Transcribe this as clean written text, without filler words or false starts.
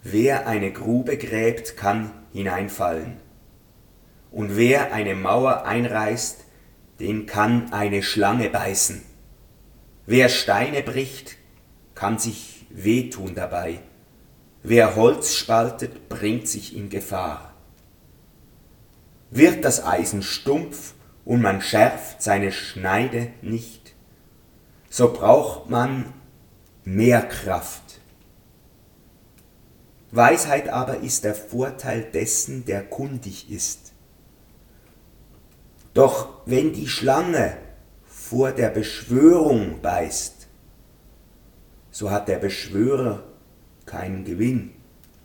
Wer eine Grube gräbt, kann hineinfallen. Und wer eine Mauer einreißt, den kann eine Schlange beißen. Wer Steine bricht, kann sich wehtun dabei. Wer Holz spaltet, bringt sich in Gefahr. Wird das Eisen stumpf und man schärft seine Schneide nicht, so braucht man mehr Kraft. Weisheit aber ist der Vorteil dessen, der kundig ist. Doch wenn die Schlange vor der Beschwörung beißt, so hat der Beschwörer keinen Gewinn.